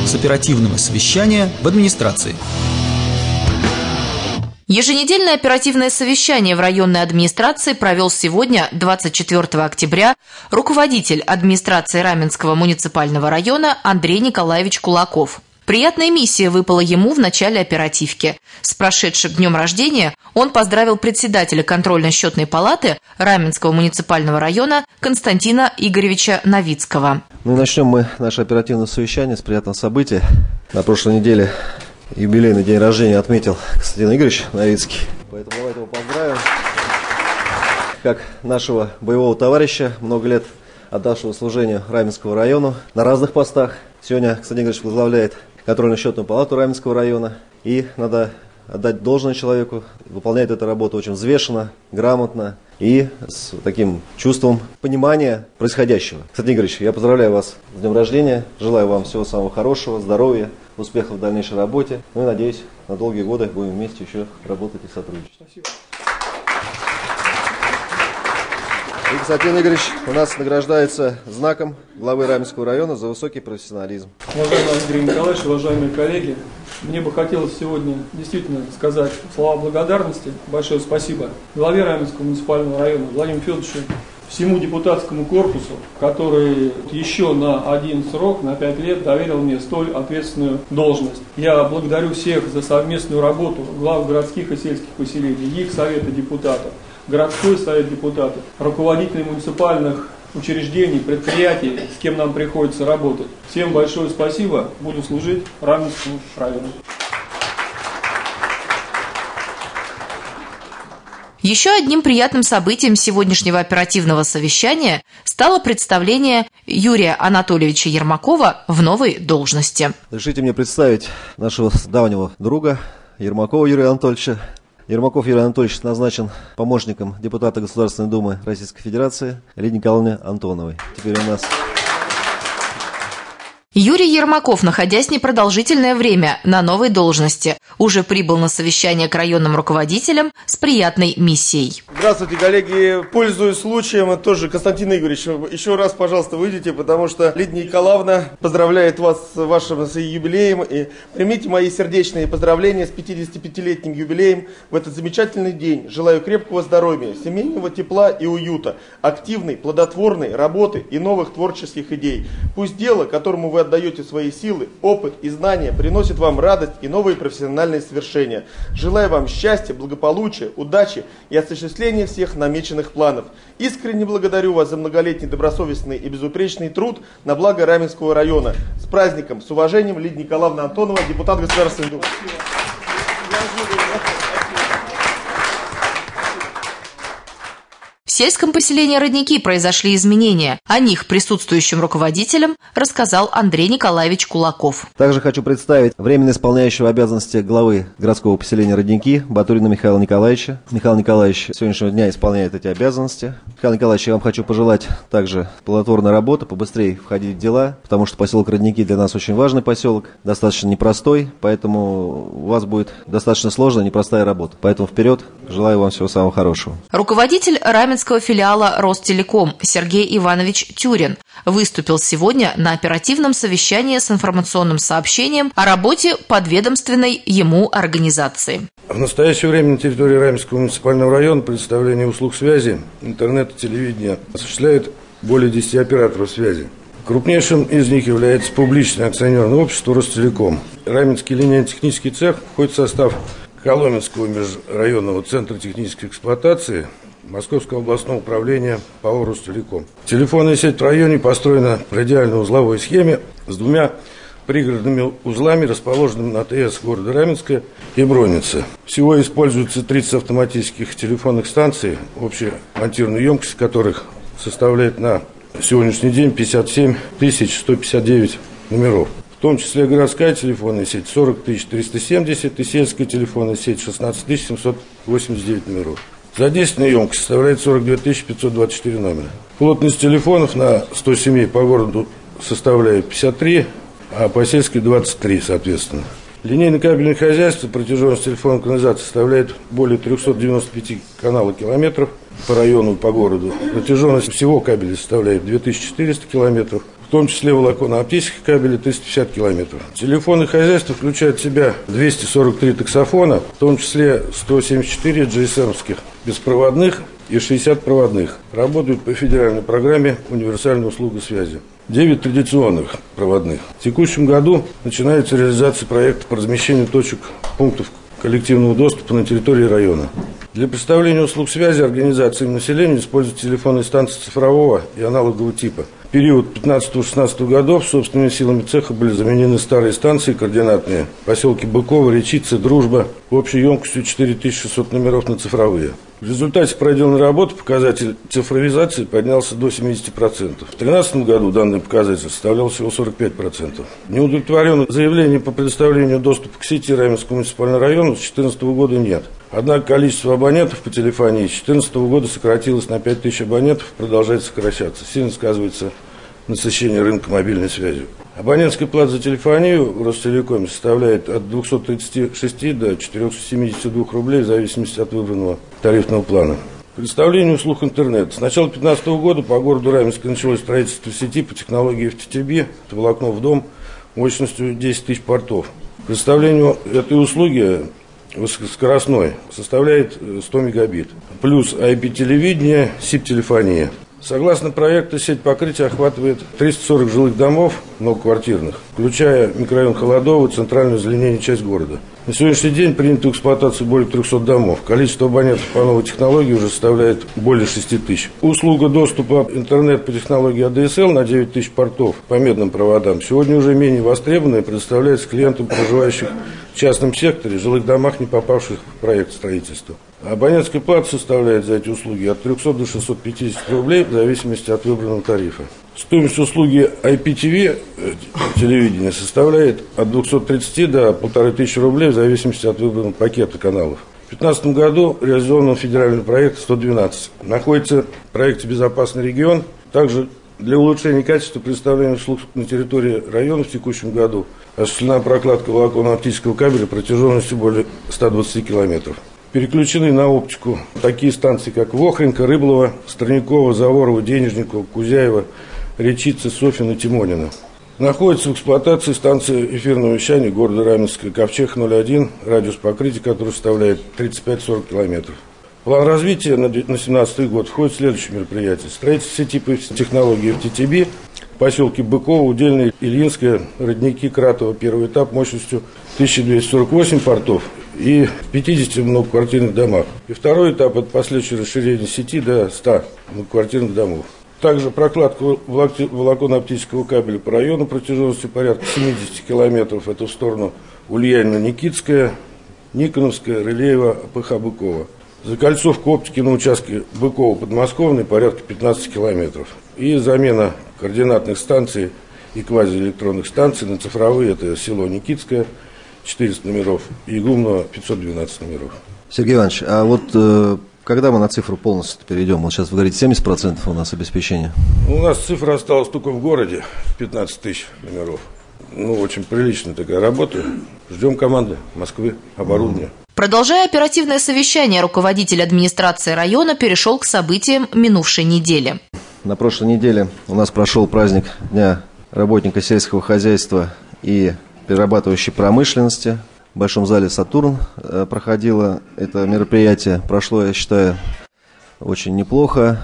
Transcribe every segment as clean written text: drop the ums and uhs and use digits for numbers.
с оперативного совещания в администрации. Еженедельное оперативное совещание в районной администрации провел сегодня, 24 октября, руководитель администрации Раменского муниципального района Андрей Николаевич Кулаков. Приятная миссия выпала ему в начале оперативки. С прошедшим днем рождения он поздравил председателя контрольно-счетной палаты Раменского муниципального района Константина Игоревича Новицкого. Начнем мы наше оперативное совещание с приятного события. На прошлой неделе юбилейный день рождения отметил Константин Игоревич Новицкий. Поэтому давайте его поздравим. Как нашего боевого товарища, много лет отдавшего служению Раменскому району на разных постах. Сегодня Константин Игоревич возглавляет контрольно-счетную палату Раменского района. И надо отдать должное человеку. Выполняет эту работу очень взвешенно, грамотно и с таким чувством понимания происходящего. Константин Игоревич, я поздравляю вас с днем рождения. Желаю вам всего самого хорошего, здоровья, успехов в дальнейшей работе. Ну и надеюсь, на долгие годы будем вместе еще работать и сотрудничать. Спасибо. И Константин Игоревич у нас награждается знаком главы Раменского района за высокий профессионализм. Уважаемый Андрей Николаевич, уважаемые коллеги, мне бы хотелось сегодня действительно сказать слова благодарности. Большое спасибо главе Раменского муниципального района Владимиру Федоровичу, всему депутатскому корпусу, который еще на один срок, на 5 лет, доверил мне столь ответственную должность. Я благодарю всех за совместную работу глав городских и сельских поселений, их советы депутатов, городской совет депутатов, руководителей муниципальных учреждений, предприятий, с кем нам приходится работать. Всем большое спасибо. Будем служить Раменскому району. Еще одним приятным событием сегодняшнего оперативного совещания стало представление Юрия Анатольевича Ермакова в новой должности. Разрешите мне представить нашего давнего друга Ермакова Юрия Анатольевича. Ермаков Юрий Анатольевич назначен помощником депутата Государственной Думы Российской Федерации Лидии Николаевны Антоновой. Теперь у нас... Юрий Ермаков, находясь непродолжительное время на новой должности, уже прибыл на совещание к районным руководителям с приятной миссией. Здравствуйте, коллеги. Пользуясь случаем, тоже, Константин Игоревич, еще раз, пожалуйста, выйдите, потому что Лидия Николаевна поздравляет вас с вашим юбилеем. И примите мои сердечные поздравления с 55-летним юбилеем в этот замечательный день. Желаю крепкого здоровья, семейного тепла и уюта, активной, плодотворной работы и новых творческих идей. Пусть дело, которому вы отдаете свои силы, опыт и знания, приносит вам радость и новые профессиональные свершения. Желаю вам счастья, благополучия, удачи и осуществления всех намеченных планов. Искренне благодарю вас за многолетний добросовестный и безупречный труд на благо Раменского района. С праздником, с уважением, Лидия Николаевна Антонова, депутат Государственной Думы. В сельском поселении Родники произошли изменения. О них присутствующим руководителям рассказал Андрей Николаевич Кулаков. Также хочу представить временно исполняющего обязанности главы городского поселения Родники Батурина Михаила Николаевича. Михаил Николаевич с сегодняшнего дня исполняет эти обязанности. Михаил Николаевич, я вам хочу пожелать также плодотворной работы, побыстрее входить в дела, потому что поселок Родники для нас очень важный поселок, достаточно непростой, поэтому у вас будет достаточно сложная, непростая работа. Поэтому вперед, желаю вам всего самого хорошего. Руководитель Раменского филиала Ростелеком Сергей Иванович Тюрин выступил сегодня на оперативном совещании с информационным сообщением о работе подведомственной ему организации. В настоящее время на территории Раменского муниципального района предоставление услуг связи, интернета, телевидения осуществляет более 10 операторов связи. Крупнейшим из них является публичное акционерное общество Ростелеком. Раменский линейно-технический цех входит в состав Коломенского межрайонного центра технической эксплуатации Московского областного управления ПАО «Ростелеком». Телефонная сеть в районе построена по радиальной узловой схеме с двумя пригородными узлами, расположенными на ТС города Раменска и Бронницы. Всего используется 30 автоматических телефонных станций, общая монтированная емкость которых составляет на сегодняшний день 57 159 номеров. В том числе городская телефонная сеть 40 370 и сельская телефонная сеть 16 789 номеров. Задействованная емкость составляет 42 524 номера. Плотность телефонов на 100 семей по городу составляет 53, а по сельской 23, соответственно. Линейно-кабельное хозяйство, протяженность телефонной канализации составляет более 395 каналов-километров по району и по городу. Протяженность всего кабеля составляет 2400 километров. в том числе волоконно-оптических кабелей 350 километров. Телефонное хозяйство включает в себя 243 таксофона, в том числе 174 GSM-ских беспроводных и 60 проводных. Работают по федеральной программе «Универсальная услуга связи». 9 традиционных проводных. В текущем году начинается реализация проекта по размещению точек пунктов коллективного доступа на территории района. Для представления услуг связи организациям населения используют телефонные станции цифрового и аналогового типа. В период 15-16 годов собственными силами цеха были заменены старые станции координатные в поселке Быково, Речица, Дружба общей емкостью 4600 номеров на цифровые. В результате проделанной работы показатель цифровизации поднялся до 70%. В 2013 году данный показатель составлял всего 45%. Неудовлетворенных заявлений по предоставлению доступа к сети Раменского муниципального района с 2014 года нет. Однако количество абонентов по телефонии с 2014 года сократилось на 5000 абонентов и продолжает сокращаться. Сильно сказывается насыщение рынка мобильной связью. Абонентская плата за телефонию в Ростелекоме составляет от 236 до 472 рублей в зависимости от выбранного тарифного плана. Представление услуг интернета. С начала 2015 года по городу Раменска началось строительство сети по технологии FTTB, это волокно в дом, мощностью 10 тысяч портов. Представление этой услуги высокоскоростной составляет 100 мегабит, плюс IP-телевидение, SIP-телефония. Согласно проекту, сеть покрытия охватывает 340 жилых домов многоквартирных, включая микрорайон Холодово, центральную озеленение часть города. На сегодняшний день принято в эксплуатацию более 300 домов. Количество абонентов по новой технологии уже составляет более 6 тысяч. Услуга доступа интернет по технологии ADSL на 9 тысяч портов по медным проводам сегодня уже менее востребованная и предоставляется клиентам, проживающих в частном секторе, жилых домах, не попавших в проект строительства. Абонентская плата составляет за эти услуги от 300 до 650 рублей в зависимости от выбранного тарифа. Стоимость услуги IPTV телевидения составляет от 230 до 1500 рублей в зависимости от выбранного пакета каналов. В 2015 году реализован федеральный проект 112. Находится в проекте «Безопасный регион». Также для улучшения качества представления услуг на территории района в текущем году осуществлена прокладка волоконно-оптического кабеля протяженностью более 120 километров. Переключены на оптику такие станции, как Вохренко, Рыблово, Стройникова, Заворова, Денежникова, Кузяева, Речица, Софьина, Тимонина. Находится в эксплуатации станция эфирного вещания города Раменска Ковчег-01, радиус покрытия которого составляет 35-40 километров. В план развития на 2017 год входит следующее мероприятие. Строительство сети по технологии FTTB в поселке Быково, Удельное, Ильинское, Родники, Кратово, первый этап мощностью 1248 портов и 50 многоквартирных домах. И второй этап – это последующее расширение сети до 100 многоквартирных домов. Также прокладка волоконно-оптического кабеля по району протяженностью порядка 70 километров. Это в сторону Ульянино-Никитская, Никоновская, Рылеева, АПХ Быкова. Закольцовка оптики на участке Быково-Подмосковный порядка 15 километров. И замена координатных станций и квазиэлектронных станций на цифровые. Это село Никитское, 400 номеров, и Игумново, 512 номеров. Сергей Иванович, а вот когда мы на цифру полностью перейдем? Вот сейчас вы говорите, 70% у нас обеспечения. У нас цифра осталась только в городе, 15 тысяч номеров. Очень приличная такая работа. Ждем команды Москвы, оборудования. Продолжая оперативное совещание, руководитель администрации района перешел к событиям минувшей недели. На прошлой неделе у нас прошел праздник Дня работника сельского хозяйства и перерабатывающей промышленности. В Большом зале «Сатурн» проходило это мероприятие. Прошло, я считаю, очень неплохо,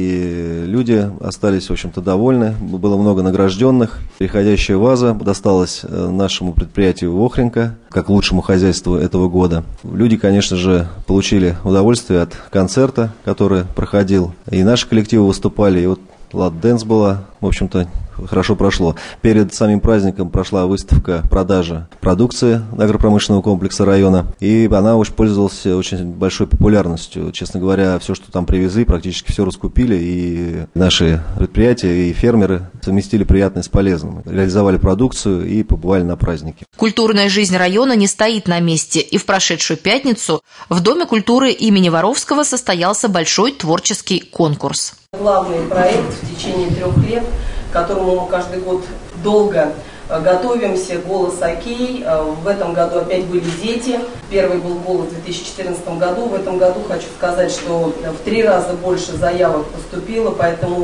и люди остались, в общем-то, довольны. Было много награжденных. Переходящая ваза досталась нашему предприятию «Вохренко» как лучшему хозяйству этого года. Люди, конечно же, получили удовольствие от концерта, который проходил. И наши коллективы выступали, и вот «Ладденс» была, в общем-то, хорошо прошло. Перед самим праздником прошла выставка продажи продукции агропромышленного комплекса района, и она уж пользовалась очень большой популярностью. Честно говоря, все, что там привезли, практически все раскупили, и наши предприятия, и фермеры совместили приятное с полезным. Реализовали продукцию и побывали на празднике. Культурная жизнь района не стоит на месте, и в прошедшую пятницу в Доме культуры имени Воровского состоялся большой творческий конкурс. Главный проект в течение 3 лет, к которому мы каждый год долго готовимся, «Голос Окей». В этом году опять были дети. Первый был «Голос» в 2014 году. В этом году хочу сказать, что в 3 раза больше заявок поступило, поэтому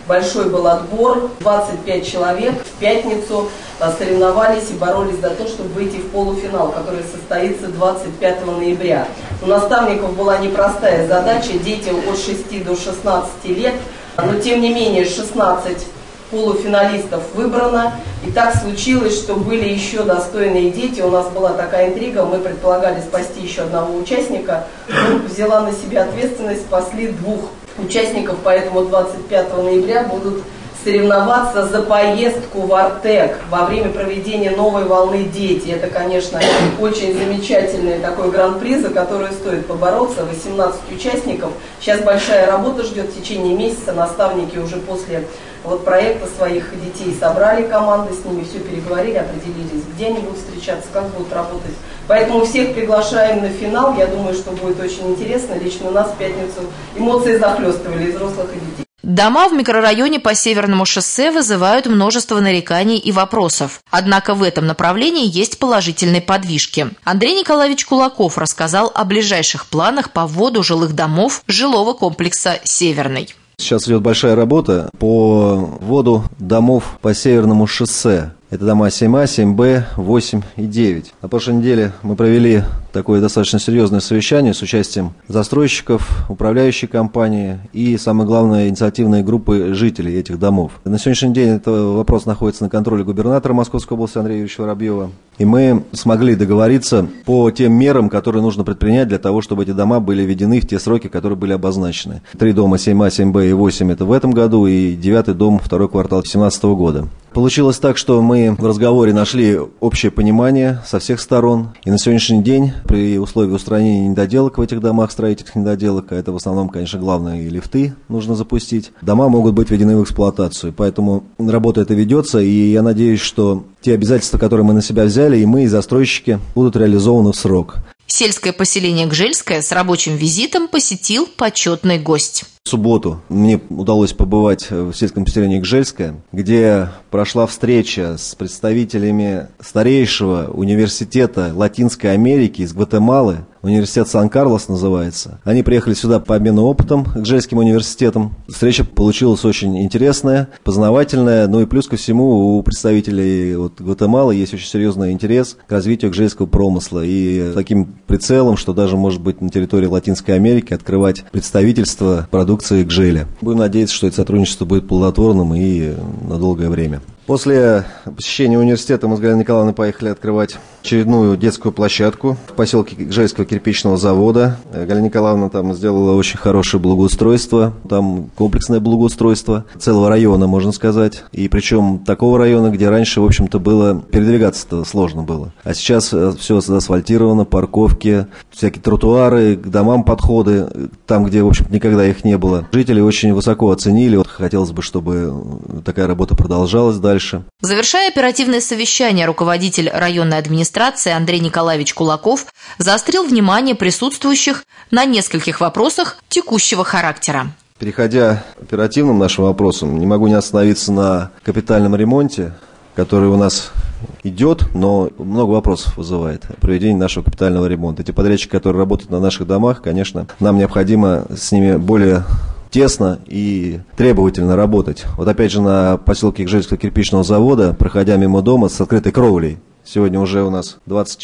большой был отбор, 25 человек в пятницу соревновались и боролись за то, чтобы выйти в полуфинал, который состоится 25 ноября. У наставников была непростая задача, дети от 6 до 16 лет, но тем не менее 16 полуфиналистов выбрано. И так случилось, что были еще достойные дети. У нас была такая интрига, мы предполагали спасти еще одного участника. Взяла на себя ответственность, спасли 2 участников, поэтому 25 ноября будут соревноваться за поездку в Артек во время проведения новой волны «Дети». Это, конечно, очень замечательный такой гран-при, за который стоит побороться. 18 участников. Сейчас большая работа ждет в течение месяца. Наставники уже после проекта своих детей собрали команды, с ними все переговорили, определились, где они будут встречаться, как будут работать. Поэтому всех приглашаем на финал. Я думаю, что будет очень интересно. Лично нас в пятницу эмоции захлестывали и взрослых, и детей. Дома в микрорайоне по Северному шоссе вызывают множество нареканий и вопросов. Однако в этом направлении есть положительные подвижки. Андрей Николаевич Кулаков рассказал о ближайших планах по вводу жилых домов жилого комплекса «Северный». Сейчас идет большая работа по вводу домов по Северному шоссе. Это дома 7А, 7Б, 8 и 9. На прошлой неделе мы провели такое достаточно серьезное совещание с участием застройщиков, управляющей компании и, самое главное, инициативной группы жителей этих домов. На сегодняшний день этот вопрос находится на контроле губернатора Московской области Андрея Юрьевича Воробьева. И мы смогли договориться по тем мерам, которые нужно предпринять для того, чтобы эти дома были введены в те сроки, которые были обозначены. 3 дома 7А, 7Б и 8 это в этом году, и 9 дом, 2 квартал 2017 года. Получилось так, что мы в разговоре нашли общее понимание со всех сторон. И на сегодняшний день, при условии устранения недоделок в этих домах, строительных недоделок, а это в основном, конечно, главное, и лифты нужно запустить, дома могут быть введены в эксплуатацию. Поэтому работа эта ведется, и я надеюсь, что те обязательства, которые мы на себя взяли, и мы, и застройщики, будут реализованы в срок. Сельское поселение Гжельское с рабочим визитом посетил почетный гость. В субботу мне удалось побывать в сельском поселении Гжельское, где прошла встреча с представителями старейшего университета Латинской Америки из Гватемалы, университет Сан-Карлос называется. Они приехали сюда по обмену опытом к Гжельским университетам. Встреча получилась очень интересная, познавательная, и плюс ко всему у представителей Гватемалы есть очень серьезный интерес к развитию гжельского промысла. И таким прицелом, что даже, может быть, на территории Латинской Америки открывать представительство продукции Гжеля. Будем надеяться, что это сотрудничество будет плодотворным и на долгое время. После посещения университета мы с Галиной Николаевной поехали открывать очередную детскую площадку в поселке Гжельского кирпичного завода. Галина Николаевна там сделала очень хорошее благоустройство, там комплексное благоустройство целого района, можно сказать. И причем такого района, где раньше, в общем-то, передвигаться-то сложно было. А сейчас все заасфальтировано, парковки, всякие тротуары, к домам подходы, там, где, в общем-то, никогда их не было. Жители очень высоко оценили. Хотелось бы, чтобы такая работа продолжалась дальше. Завершая оперативное совещание, руководитель районной администрации Андрей Николаевич Кулаков заострил внимание присутствующих на нескольких вопросах текущего характера. Переходя к оперативным нашим вопросам, не могу не остановиться на капитальном ремонте, который у нас идет, но много вопросов вызывает проведение нашего капитального ремонта. Эти подрядчики, которые работают на наших домах, конечно, нам необходимо с ними более тесно и требовательно работать. Опять же на поселке Гжельского кирпичного завода, проходя мимо дома с открытой кровлей. Сегодня уже у нас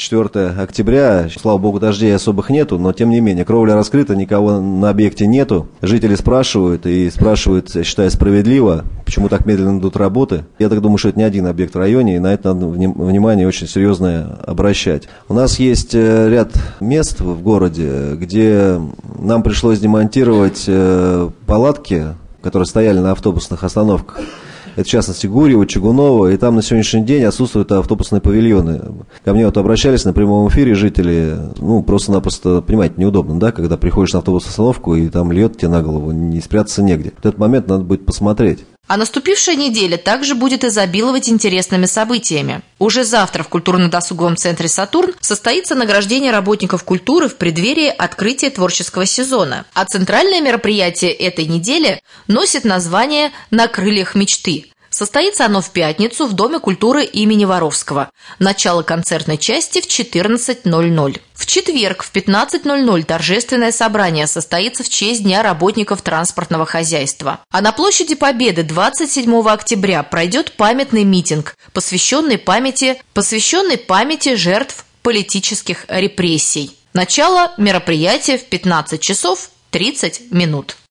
24 октября, слава богу, дождей особых нету, но тем не менее, кровля раскрыта, никого на объекте нету. Жители спрашивают, я считаю, справедливо, почему так медленно идут работы. Я так думаю, что это не один объект в районе, и на это надо внимание очень серьезное обращать. У нас есть ряд мест в городе, где нам пришлось демонтировать палатки, которые стояли на автобусных остановках. Это, в частности, Гурьево, Чугунова, и там на сегодняшний день отсутствуют автобусные павильоны. Ко мне обращались на прямом эфире жители, просто-напросто, понимаете, неудобно, да, когда приходишь на автобусную остановку, и там льет тебе на голову, не спрятаться негде. В этот момент надо будет посмотреть. А наступившая неделя также будет изобиловать интересными событиями. Уже завтра в культурно-досуговом центре «Сатурн» состоится награждение работников культуры в преддверии открытия творческого сезона. А центральное мероприятие этой недели носит название «На крыльях мечты». Состоится оно в пятницу в Доме культуры имени Воровского. Начало концертной части в 14:00. В четверг в 15:00 торжественное собрание состоится в честь Дня работников транспортного хозяйства. А на площади Победы 27 октября пройдет памятный митинг, посвященный памяти жертв политических репрессий. Начало мероприятия в 15 часов 30 минут.